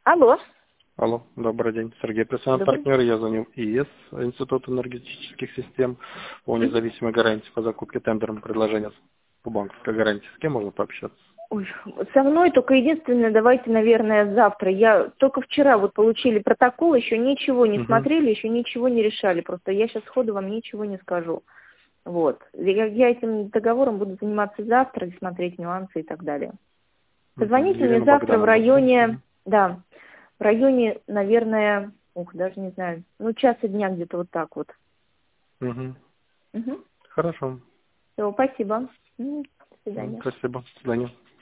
Алло. Алло, добрый день. Сергей, профессиональный Добрый. партнер. Я звоню ИС, Институт энергетических систем, по независимой гарантии по закупке тендером предложения по банковской гарантии. С кем можно пообщаться? Ой, со мной только единственное, давайте, наверное, завтра. Я только вчера вот получили протокол, еще ничего не Угу. смотрели, еще ничего не решали. Просто я сейчас сходу вам ничего не скажу. Вот. Я этим договором буду заниматься завтра, и смотреть нюансы и так далее. Позвоните мне Елена завтра в Богдановна. районе, да, в районе, наверное, даже не знаю, часа дня где-то вот так вот. Угу. Угу. Хорошо. Все, спасибо. До свидания. Спасибо. До свидания.